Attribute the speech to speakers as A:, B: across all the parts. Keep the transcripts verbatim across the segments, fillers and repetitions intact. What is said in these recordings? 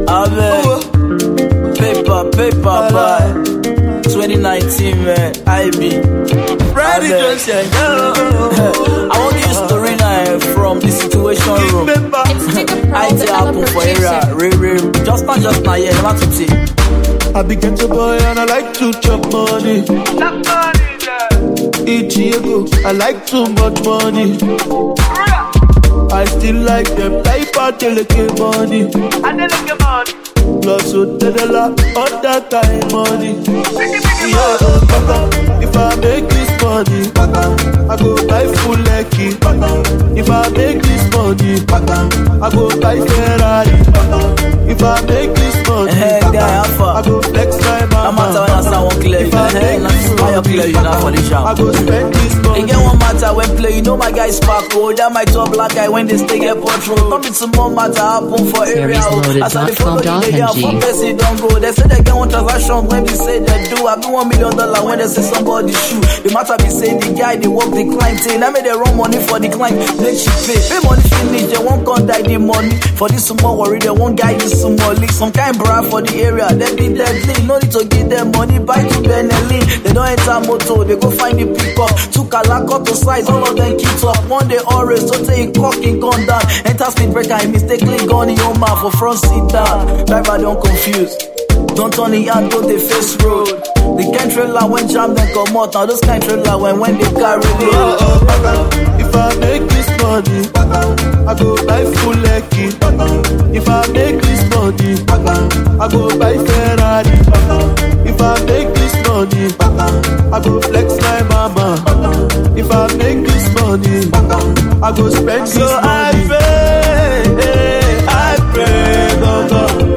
A: Amen. Paper, paper, boy. twenty nineteen, man. I be ready to say I want to use story now from the situation room. I tell happen for area. Re, re, just not just now, yeah, never to see.
B: I be get a boy and I like to chop money. Chop money, yeah. Each year go, I like too much money. I still like them type of delicate money. And delicate money. Plus hotel a lot, all that kind money. Yeah, uh, if I make this money, I go buy full lucky. If I make this money, I go buy Ferrari. If I make this money,
A: hey, guy,
B: I go flex my mama.
A: I'm not telling someone clear. If I make this money, for the
B: I go spend this money.
A: It get one matter when play, you know my guy sparkle. That my top black guy when they stay get patrol. Don't be some more matter happen for area. As I follow the day, for person don't go. They say they get one transaction when they say they do. I do one million dollar when they say somebody shoot. The matter be saying the guy they work the client. I made they run money for the client. Then she pay. Pay money finish. They won't come die the money. For this small worry, they won't guide you some more leak. Some kind bra for the area. They be deadly. No need to give them money. Buy to Benelli. They don't enter motor. They go find the pickup. Two Calaco to size. All of them keep up. One day always don't take cocking gun down. Enter speed breaker. He mistakenly gone in your mouth for front seat down. Driver don't confuse. Don't turn the hand to the face road. The kind trailer when jam then come out. Now those kind trailer when when they carry the
B: oh, oh, if I make this money, I go buy full lucky. If I make this money, I go buy Ferrari. If I make this money, I go flex my mama. If I make this money, I go spend this
A: so
B: money.
A: I pray, I pray, go go.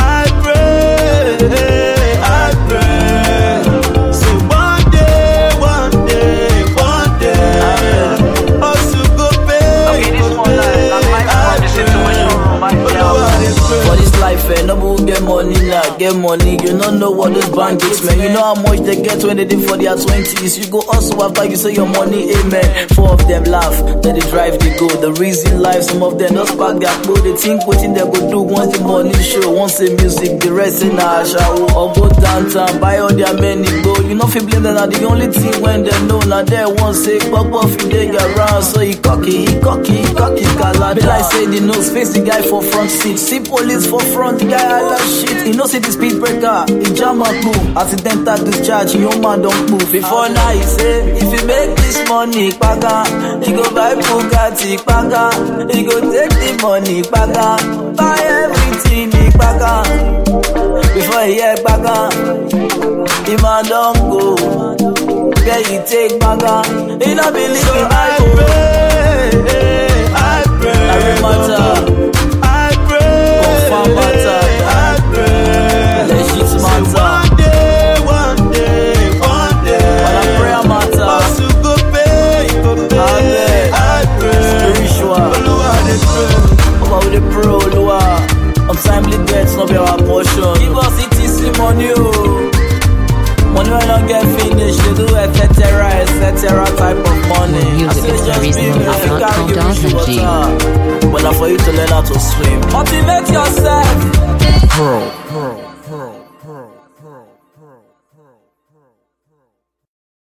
A: Nobody get money now, get money. You don't know what those bandits, man. You know how much they get when they did for their twenties. You go also after you say your money, amen. Four of them laugh, then they drive, they go. The reason life, some of them just pack their clothes. They think what they go do once the money show. Once the music, the rest in a shower. Or go downtown, buy all their money, go. You know, if you blame them, are the only thing when they know. Now they won't say, pop off, you they get around. So he cocky, he cocky, he cocky, calada. Be like say the nose, face the guy for front seat. See police for front, the guy I love shit. He know see the speed breaker, he jam up move. Accidental discharge, your man don't move. Before now he say, if you make this money, paga, he go buy Bugatti, paga. He go take the money, paga. Buy everything, he paga. Before he hear paga, the man don't go. Where he take paga, he not believe so in I pray, I pray, I matter. Matter, I pray. Legit matter. One day, one day, one day. But I pray matter. Also go pay, go pay. I pray. Spiritual. Over with the pro, Lua. Untimely deaths not be our portion. Give us E T C money, oh. Money when I get finished, they do et cetera, et cetera type of money. I say just be me, I think I'll give you water. But not for you to learn how to swim. Motivate yourself. Pro, pro.